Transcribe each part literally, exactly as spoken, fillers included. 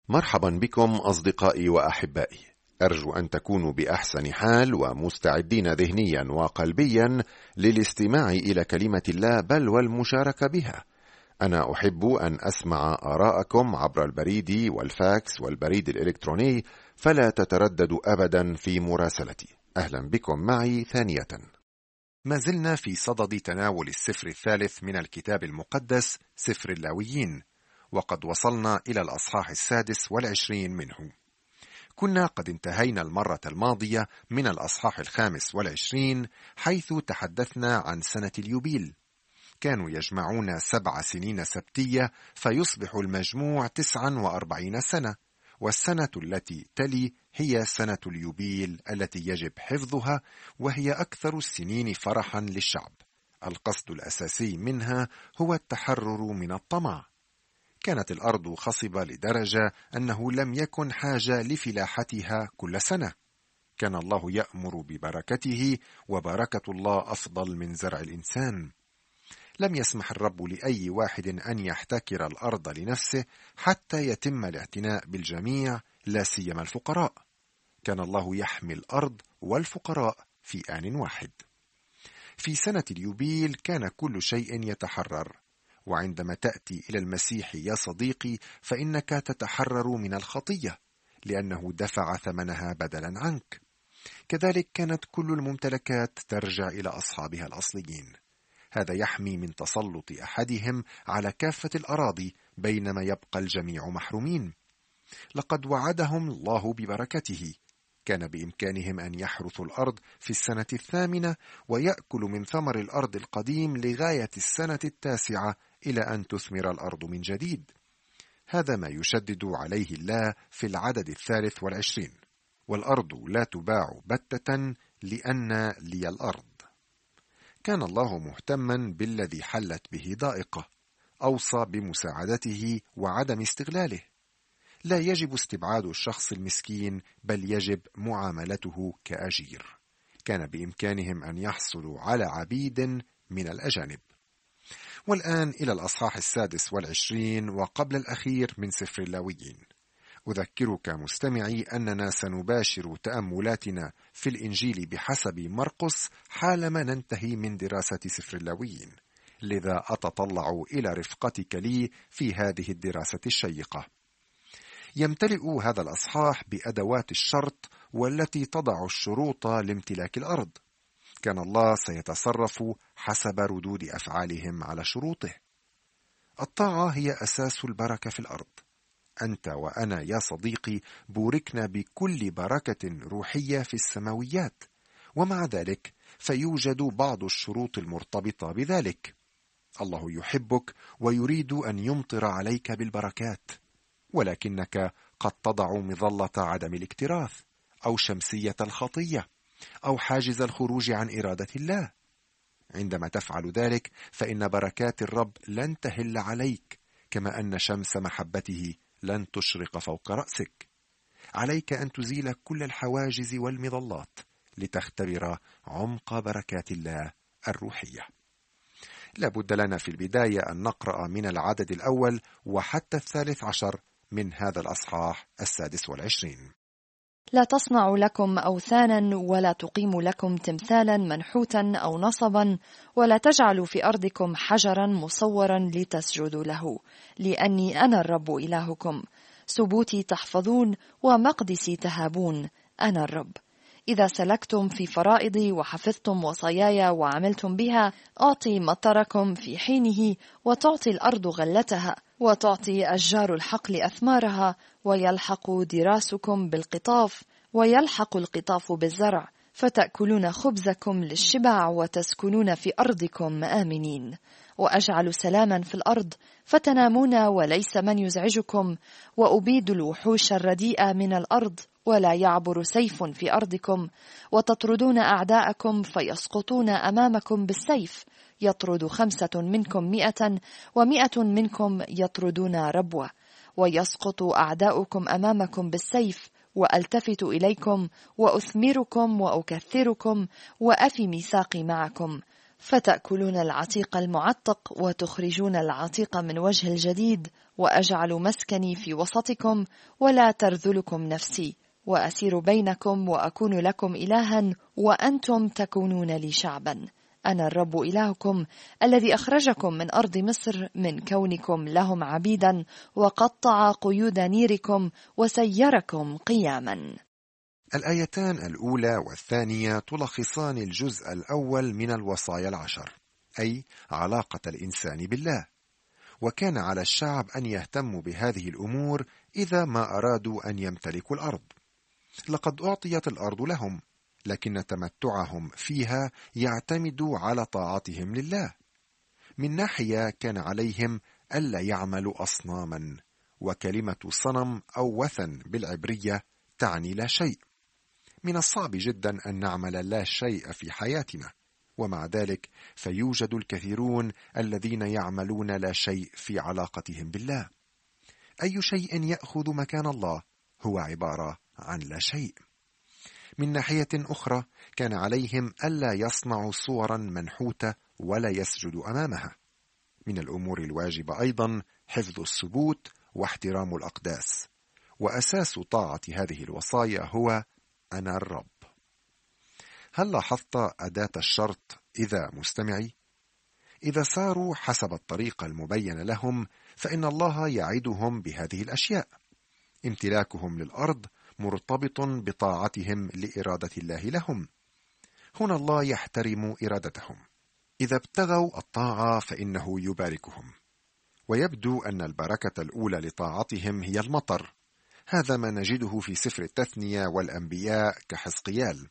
مرحبا بكم أصدقائي وأحبائي، أرجو أن تكونوا بأحسن حال ومستعدين ذهنيا وقلبيا للاستماع إلى كلمة الله بل والمشاركة بها. أنا أحب أن أسمع آراءكم عبر البريد والفاكس والبريد الإلكتروني، فلا تترددوا أبدا في مراسلتي. أهلا بكم معي ثانية. ما زلنا في صدد تناول السفر الثالث من الكتاب المقدس، سفر اللاويين، وقد وصلنا إلى الأصحاح السادس والعشرين منه. كنا قد انتهينا المرة الماضية من الأصحاح الخامس والعشرين، حيث تحدثنا عن سنة اليوبيل. كانوا يجمعون سبع سنين سبتية فيصبح المجموع تسعا وأربعين سنة، والسنة التي تلي هي سنة اليوبيل التي يجب حفظها، وهي أكثر السنين فرحا للشعب. القصد الأساسي منها هو التحرر من الطمع. كانت الأرض خصبة لدرجة أنه لم يكن حاجة لفلاحتها كل سنة. كان الله يأمر ببركته، وبركة الله أفضل من زرع الإنسان. لم يسمح الرب لأي واحد أن يحتكر الأرض لنفسه حتى يتم الاعتناء بالجميع، لا سيما الفقراء. كان الله يحمي الأرض والفقراء في آن واحد. في سنة اليوبيل كان كل شيء يتحرر، وعندما تأتي إلى المسيح يا صديقي فإنك تتحرر من الخطية، لأنه دفع ثمنها بدلا عنك. كذلك كانت كل الممتلكات ترجع إلى أصحابها الأصليين. هذا يحمي من تسلط أحدهم على كافة الأراضي، بينما يبقى الجميع محرومين. لقد وعدهم الله ببركته. كان بإمكانهم أن يحرثوا الأرض في السنة الثامنة ويأكلوا من ثمر الأرض القديم لغاية السنة التاسعة إلى أن تثمر الأرض من جديد. هذا ما يشدد عليه الله في العدد الثالث والعشرين: والأرض لا تباع بتة لأن لي الأرض. كان الله مهتما بالذي حلت به ضائقة، أوصى بمساعدته وعدم استغلاله. لا يجب استبعاد الشخص المسكين، بل يجب معاملته كأجير. كان بإمكانهم أن يحصلوا على عبيد من الأجانب. والآن إلى الأصحاح السادس والعشرين وقبل الأخير من سفر اللاويين. أذكرك مستمعي أننا سنباشر تأملاتنا في الإنجيل بحسب مرقس حالما ننتهي من دراسة سفر اللاويين، لذا أتطلع إلى رفقتك لي في هذه الدراسة الشيقة. يمتلئ هذا الأصحاح بأدوات الشرط والتي تضع الشروط لامتلاك الأرض. كان الله سيتصرف حسب ردود أفعالهم على شروطه. الطاعة هي أساس البركة في الأرض. أنت وأنا يا صديقي بوركنا بكل بركة روحية في السماويات، ومع ذلك فيوجد بعض الشروط المرتبطة بذلك. الله يحبك ويريد أن يمطر عليك بالبركات، ولكنك قد تضع مظلة عدم الاكتراث، أو شمسية الخطية، أو حاجز الخروج عن إرادة الله. عندما تفعل ذلك فإن بركات الرب لن تهل عليك، كما أن شمس محبته لن تشرق فوق رأسك. عليك أن تزيل كل الحواجز والمظلات لتختبر عمق بركات الله الروحية. لابد لنا في البداية أن نقرأ من العدد الأول وحتى الثالث عشر من هذا الأصحاح السادس والعشرين. لا تصنعوا لكم أوثانا، ولا تقيموا لكم تمثالا منحوتا أو نصبا، ولا تجعلوا في أرضكم حجرا مصورا لتسجدوا له، لأني أنا الرب إلهكم. سبوتي تحفظون ومقدسي تهابون، أنا الرب. إذا سلكتم في فرائضي وحفظتم وصاياي وعملتم بها، أعطي مطركم في حينه، وتعطي الأرض غلتها، وتعطي أشجار الحقل أثمارها، ويلحق دراسكم بالقطاف، ويلحق القطاف بالزرع، فتأكلون خبزكم للشبع، وتسكنون في أرضكم آمنين. وأجعل سلاما في الأرض، فتنامون وليس من يزعجكم، وأبيد الوحوش الرديئة من الأرض، ولا يعبر سيف في أرضكم، وتطردون أعداءكم فيسقطون أمامكم بالسيف. يطرد خمسة منكم مئة، ومئة منكم يطردون ربوة، ويسقط أعداؤكم أمامكم بالسيف. وألتفت إليكم وأثمركم وأكثركم وأفي ميثاقي معكم، فتأكلون العتيق المعتق وتخرجون العتيق من وجه الجديد، وأجعل مسكني في وسطكم ولا ترذلكم نفسي، وأسير بينكم وأكون لكم إلها وأنتم تكونون لي شعبا. أنا الرب إلهكم الذي أخرجكم من أرض مصر من كونكم لهم عبيدا، وقطع قيود نيركم وسيركم قياما. الآيتان الأولى والثانية تلخصان الجزء الأول من الوصايا العشر، أي علاقة الإنسان بالله، وكان على الشعب أن يهتموا بهذه الأمور إذا ما أرادوا أن يمتلكوا الأرض. لقد أعطيت الأرض لهم، لكن تمتعهم فيها يعتمد على طاعتهم لله. من ناحية كان عليهم ألا يعملوا أصناما، وكلمة صنم أو وثن بالعبرية تعني لا شيء. من الصعب جدا أن نعمل لا شيء في حياتنا، ومع ذلك فيوجد الكثيرون الذين يعملون لا شيء في علاقتهم بالله. أي شيء يأخذ مكان الله هو عبارة عن لا شيء. من ناحية أخرى كان عليهم ألا يصنعوا صورا منحوتة ولا يسجدوا أمامها. من الأمور الواجبة أيضا حفظ الثبوت واحترام الأقداس، وأساس طاعة هذه الوصايا هو أنا الرب. هل لاحظت أداة الشرط إذا مستمعي؟ إذا ساروا حسب الطريقة المبين لهم فإن الله يعدهم بهذه الأشياء. امتلاكهم للأرض مرتبط بطاعتهم لإرادة الله لهم. هنا الله يحترم إرادتهم. إذا ابتغوا الطاعة فإنه يباركهم، ويبدو أن البركة الأولى لطاعتهم هي المطر. هذا ما نجده في سفر التثنية والأنبياء كحزقيال: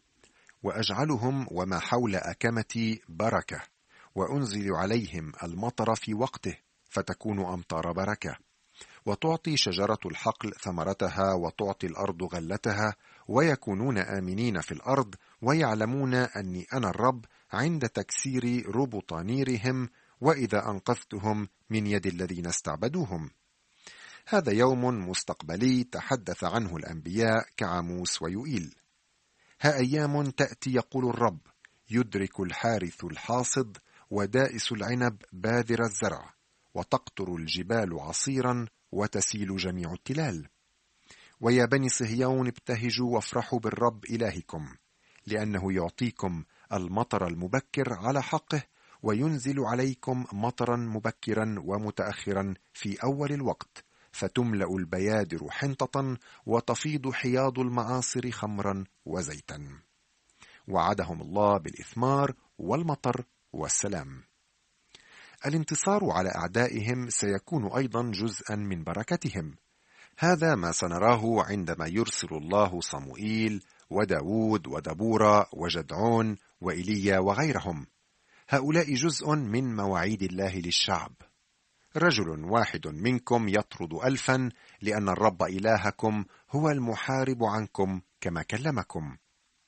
وأجعلهم وما حول أكمتي بركة، وأنزل عليهم المطر في وقته فتكون أمطار بركة، وتعطي شجرة الحقل ثمرتها، وتعطي الأرض غلتها، ويكونون آمنين في الأرض، ويعلمون أني أنا الرب عند تكسير ربط نيرهم، وإذا أنقذتهم من يد الذين استعبدوهم. هذا يوم مستقبلي تحدث عنه الأنبياء كعاموس ويوئيل. ها أيام تأتي يقول الرب، يدرك الحارث الحاصد، ودائس العنب باذر الزرع، وتقطر الجبال عصيرا، وتسيل جميع التلال. ويا بني صهيون ابتهجوا وافرحوا بالرب إلهكم، لأنه يعطيكم المطر المبكر على حقه، وينزل عليكم مطرا مبكرا ومتأخرا في أول الوقت، فتملأ البيادر حنطة، وتفيض حياض المعاصر خمرا وزيتا. وعدهم الله بالإثمار والمطر والسلام. الانتصار على أعدائهم سيكون أيضا جزءا من بركتهم. هذا ما سنراه عندما يرسل الله صموئيل وداود ودبورة وجدعون وإيليا وغيرهم. هؤلاء جزء من مواعيد الله للشعب. رجل واحد منكم يطرد ألفا، لأن الرب إلهكم هو المحارب عنكم كما كلمكم.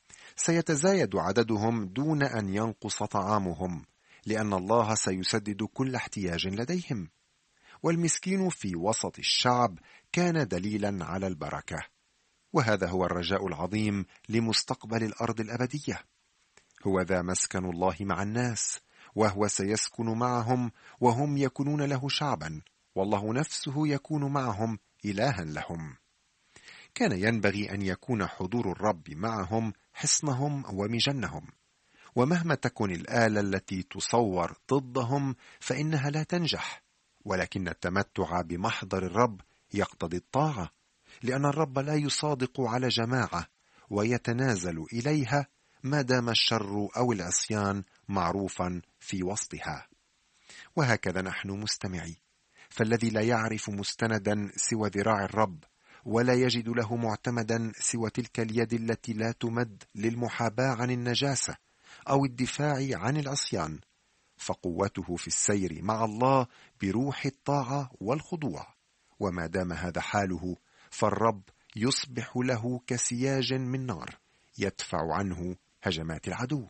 سيتزايد عددهم دون أن ينقص طعامهم، لأن الله سيسدد كل احتياج لديهم. والمسكين في وسط الشعب كان دليلا على البركة، وهذا هو الرجاء العظيم لمستقبل الأرض الأبدية. هو ذا مسكن الله مع الناس، وهو سيسكن معهم، وهم يكونون له شعبا، والله نفسه يكون معهم إلها لهم. كان ينبغي أن يكون حضور الرب معهم حصنهم ومجنهم، ومهما تكن الآلة التي تصور ضدهم فإنها لا تنجح. ولكن التمتع بمحضر الرب يقتضي الطاعة، لأن الرب لا يصادق على جماعة ويتنازل إليها ما دام الشر أو العصيان معروفا في وسطها. وهكذا نحن مستمعي، فالذي لا يعرف مستندا سوى ذراع الرب، ولا يجد له معتمدا سوى تلك اليد التي لا تمد للمحاباة عن النجاسة أو الدفاع عن العصيان، فقوته في السير مع الله بروح الطاعة والخضوع. وما دام هذا حاله، فالرب يصبح له كسياج من نار يدفع عنه هجمات العدو.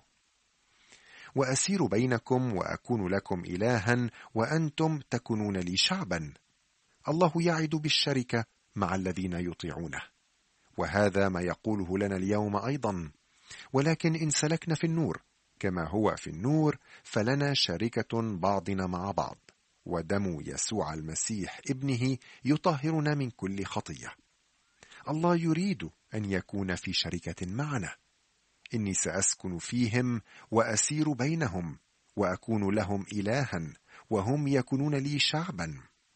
وأسير بينكم وأكون لكم إلها، وأنتم تكونون لي شعبا. الله يعد بالشركة مع الذين يطيعونه، وهذا ما يقوله لنا اليوم أيضا. ولكن إن سلكنا في النور كما هو في النور فلنا شركة بعضنا مع بعض، ودم يسوع المسيح ابنه يطهرنا من كل خطية. الله يريد أن يكون في شركة معنا. إني سأسكن فيهم وأسير بينهم، وأكون لهم إلها، وهم يكونون لي شعبا.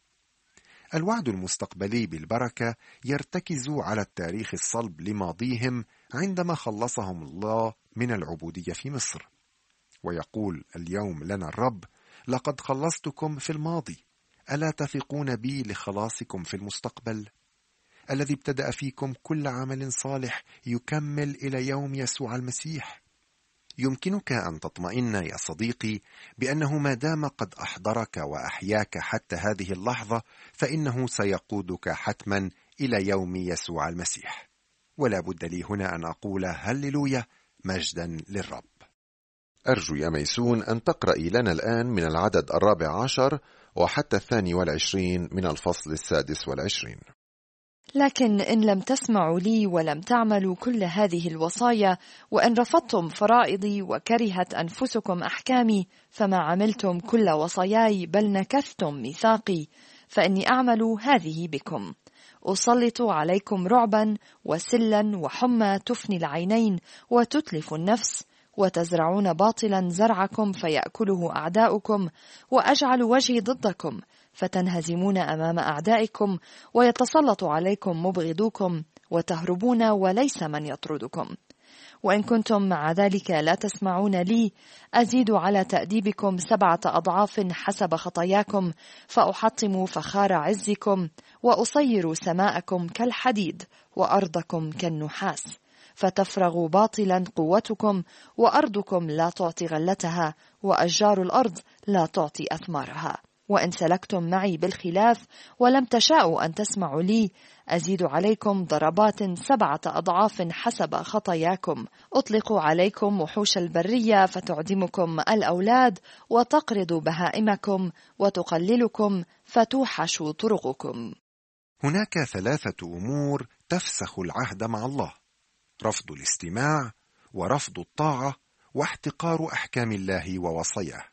الوعد المستقبلي بالبركة يرتكز على التاريخ الصلب لماضيهم عندما خلصهم الله من العبودية في مصر، ويقول اليوم لنا الرب: لقد خلصتكم في الماضي، ألا تثقون بي لخلاصكم في المستقبل؟ الذي ابتدأ فيكم كل عمل صالح يكمل إلى يوم يسوع المسيح. يمكنك أن تطمئن يا صديقي بأنه ما دام قد أحضرك وأحياك حتى هذه اللحظة فإنه سيقودك حتما إلى يوم يسوع المسيح. ولا بد لي هنا أن أقول هللويا، مجدا للرب. أرجو يا ميسون أن تقرأي لنا الآن من العدد الرابع عشر وحتى الثاني والعشرين من الفصل السادس والعشرين. لكن إن لم تسمعوا لي ولم تعملوا كل هذه الوصايا، وإن رفضتم فرائضي وكرهت أنفسكم أحكامي، فما عملتم كل وصاياي بل نكثتم ميثاقي، فإني أعمل هذه بكم: أسلط عليكم رعبا وسلا وحمى تفني العينين وتتلف النفس، وتزرعون باطلا زرعكم فيأكله أعداؤكم، وأجعل وجهي ضدكم فتنهزمون أمام أعدائكم، ويتسلط عليكم مبغضوكم، وتهربون وليس من يطردكم. وإن كنتم مع ذلك لا تسمعون لي، أزيد على تأديبكم سبعة أضعاف حسب خطاياكم، فأحطم فخار عزكم، وأصير سماءكم كالحديد وأرضكم كالنحاس، فتفرغ باطلا قوتكم، وأرضكم لا تعطي غلتها، وأشجار الأرض لا تعطي أثمارها. وإن سلكتم معي بالخلاف ولم تشاءوا أن تسمعوا لي، أزيد عليكم ضربات سبعة أضعاف حسب خطاياكم. أطلق عليكم وحوش البرية فتعدمكم الأولاد، وتقرض بهائمكم، وتقللكم فتوحش طرقكم. هناك ثلاثة أمور تفسخ العهد مع الله: رفض الاستماع، ورفض الطاعة، واحتقار أحكام الله ووصاياه.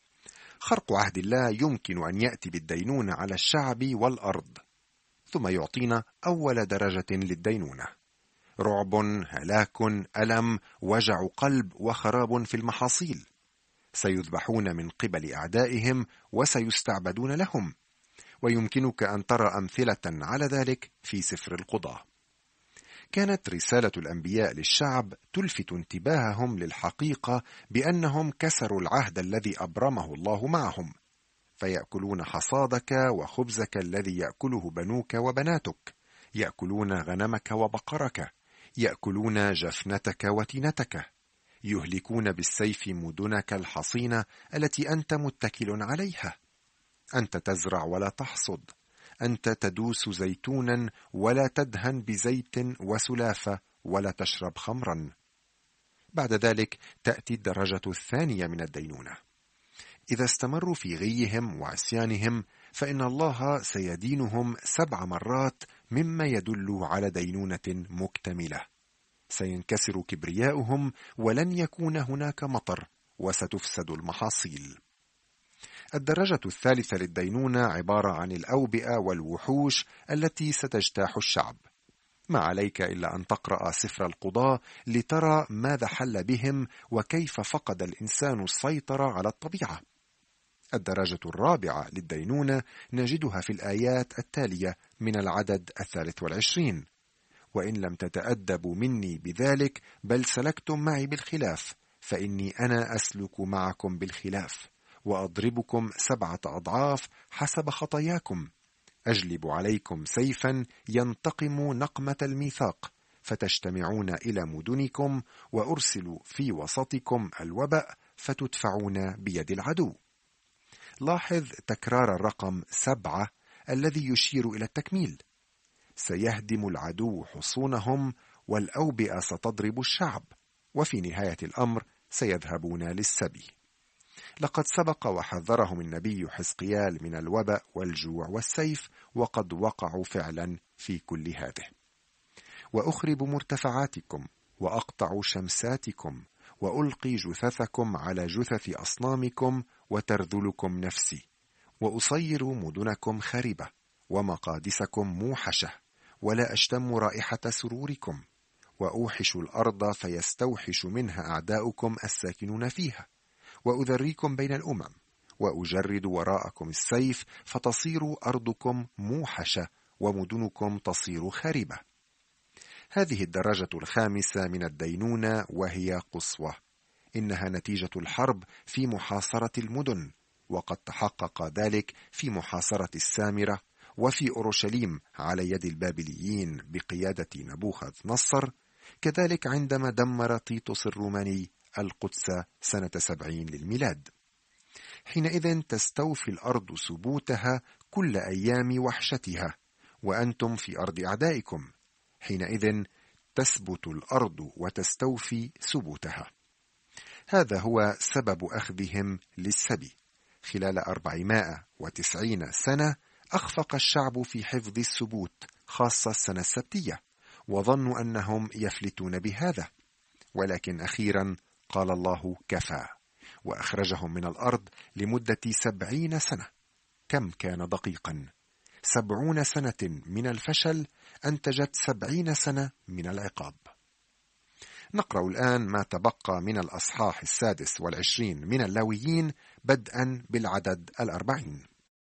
خرق عهد الله يمكن أن يأتي بالدينونة على الشعب والأرض، ثم يعطينا أول درجة للدينونة: رعب، هلاك، ألم، وجع قلب، وخراب في المحاصيل. سيذبحون من قبل أعدائهم وسيستعبدون لهم، ويمكنك أن ترى أمثلة على ذلك في سفر القضاة. كانت رسالة الأنبياء للشعب تلفت انتباههم للحقيقة بأنهم كسروا العهد الذي أبرمه الله معهم، فيأكلون حصادك وخبزك الذي يأكله بنوك وبناتك، يأكلون غنمك وبقرك، يأكلون جفنتك وتينتك، يهلكون بالسيف مدنك الحصينة التي أنت متكل عليها. أنت تزرع ولا تحصد، أنت تدوس زيتونا ولا تدهن بزيت وسلافة ولا تشرب خمرا. بعد ذلك تأتي الدرجة الثانية من الدينونة: إذا استمروا في غيهم وعصيانهم فإن الله سيدينهم سبع مرات، مما يدل على دينونة مكتملة. سينكسر كبرياؤهم ولن يكون هناك مطر، وستفسد المحاصيل. الدرجة الثالثة للدينونة عبارة عن الأوبئة والوحوش التي ستجتاح الشعب. ما عليك إلا أن تقرأ سفر القضاة لترى ماذا حل بهم وكيف فقد الإنسان السيطرة على الطبيعة. الدرجة الرابعة للدينونة نجدها في الآيات التالية من العدد الثالث والعشرين: وإن لم تتأدبوا مني بذلك بل سلكتم معي بالخلاف، فإني أنا أسلك معكم بالخلاف، وأضربكم سبعة أضعاف حسب خطاياكم. أجلب عليكم سيفا ينتقم نقمة الميثاق، فتجتمعون إلى مدنكم، وأرسل في وسطكم الوباء فتدفعون بيد العدو. لاحظ تكرار الرقم سبعة الذي يشير إلى التكميل. سيهدم العدو حصونهم، والأوبئة ستضرب الشعب، وفي نهاية الأمر سيذهبون للسبي. لقد سبق وحذرهم النبي حزقيال من الوباء والجوع والسيف، وقد وقعوا فعلا في كل هذه. وأخرب مرتفعاتكم، وأقطع شمساتكم، وألقي جثثكم على جثث أصنامكم وترذلكم نفسي، وأصير مدنكم خربة ومقادسكم موحشة، ولا أشتم رائحة سروركم، وأوحش الأرض فيستوحش منها أعداؤكم الساكنون فيها، وأذريكم بين الأمم، وأجرد وراءكم السيف فتصير أرضكم موحشة ومدنكم تصير خربة. هذه الدرجة الخامسة من الدينونة وهي قصوى، إنها نتيجة الحرب في محاصرة المدن، وقد تحقق ذلك في محاصرة السامرة وفي أورشليم على يد البابليين بقيادة نبوخذ نصر، كذلك عندما دمر تيتوس الروماني القدس سنة سبعين للميلاد. حينئذ تستوفي الأرض سبوتها كل أيام وحشتها، وأنتم في أرض أعدائكم، حينئذ تثبت الأرض وتستوفي سبوتها. هذا هو سبب أخذهم للسبي. خلال أربعمائة وتسعين سنة أخفق الشعب في حفظ السبوت، خاصة السنة السبتية، وظنوا أنهم يفلتون بهذا، ولكن أخيرا قال الله كفى، وأخرجهم من الأرض لمدة سبعين سنة. كم كان دقيقا! سبعون سنة من الفشل أنتجت سبعين سنة من العقاب. نقرأ الآن ما تبقى من الأصحاح السادس والعشرين من اللاويين بدءا بالعدد الأربعين.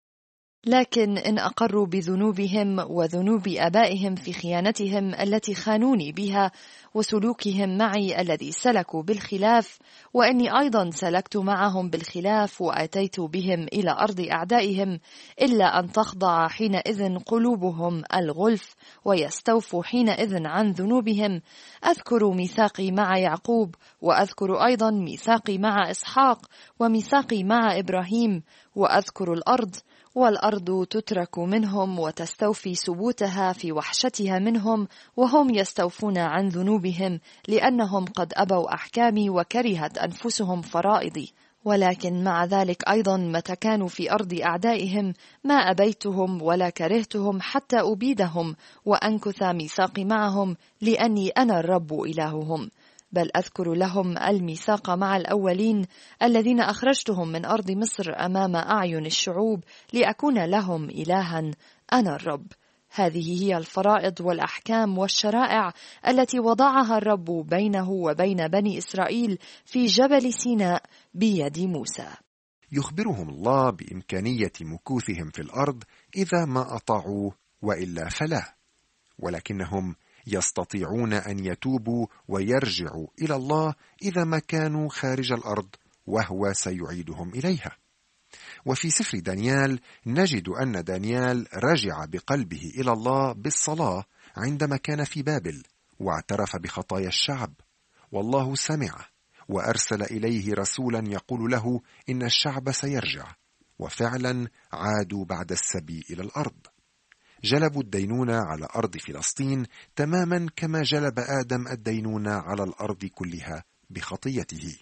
لكن إن أقروا بذنوبهم وذنوب آبائهم في خيانتهم التي خانوني بها وسلوكهم معي الذي سلكوا بالخلاف، وإني أيضا سلكت معهم بالخلاف وأتيت بهم إلى أرض أعدائهم، إلا أن تخضع حينئذ قلوبهم الغلف ويستوفوا حينئذ عن ذنوبهم، أذكر ميثاقي مع يعقوب، وأذكر أيضا ميثاقي مع إسحاق، وميثاقي مع إبراهيم، وأذكر الأرض، والأرض تترك منهم وتستوفي سبوتها في وحشتها منهم، وهم يستوفون عن ذنوبهم، لأنهم قد أبوا أحكامي وكرهت أنفسهم فرائضي. ولكن مع ذلك أيضا متى كانوا في أرض أعدائهم ما أبيتهم ولا كرهتهم حتى أبيدهم وأنكث ميثاقي معهم، لأني أنا الرب إلههم. بل أذكر لهم الميثاق مع الأولين الذين أخرجتهم من أرض مصر أمام أعين الشعوب، لأكون لهم إلها، أنا الرب. هذه هي الفرائض والأحكام والشرائع التي وضعها الرب بينه وبين بني إسرائيل في جبل سيناء بيد موسى. يخبرهم الله بإمكانية مكوثهم في الأرض إذا ما أطاعوا، وإلا فلا، ولكنهم يستطيعون أن يتوبوا ويرجعوا إلى الله إذا ما كانوا خارج الأرض، وهو سيعيدهم إليها. وفي سفر دانيال نجد أن دانيال رجع بقلبه إلى الله بالصلاة عندما كان في بابل، واعترف بخطايا الشعب، والله سمع وأرسل إليه رسولا يقول له إن الشعب سيرجع، وفعلا عادوا بعد السبي إلى الأرض. جلبوا الدينونة على أرض فلسطين تماما كما جلب آدم الدينونة على الأرض كلها بخطيته.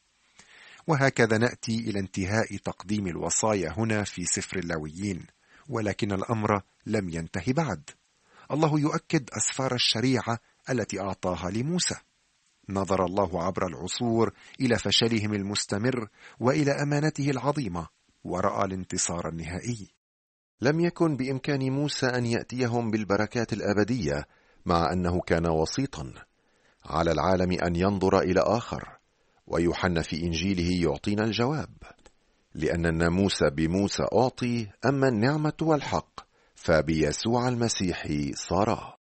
وهكذا نأتي إلى انتهاء تقديم الوصايا هنا في سفر اللاويين، ولكن الأمر لم ينتهي بعد. الله يؤكد أسفار الشريعة التي أعطاها لموسى. نظر الله عبر العصور إلى فشلهم المستمر وإلى أمانته العظيمة، ورأى الانتصار النهائي. لم يكن بإمكان موسى أن يأتيهم بالبركات الأبدية، مع أنه كان وسيطا. على العالم أن ينظر إلى آخر، ويوحنا في إنجيله يعطينا الجواب، لأن الناموس بموسى أعطي، أما النعمة والحق فبيسوع المسيح صارا.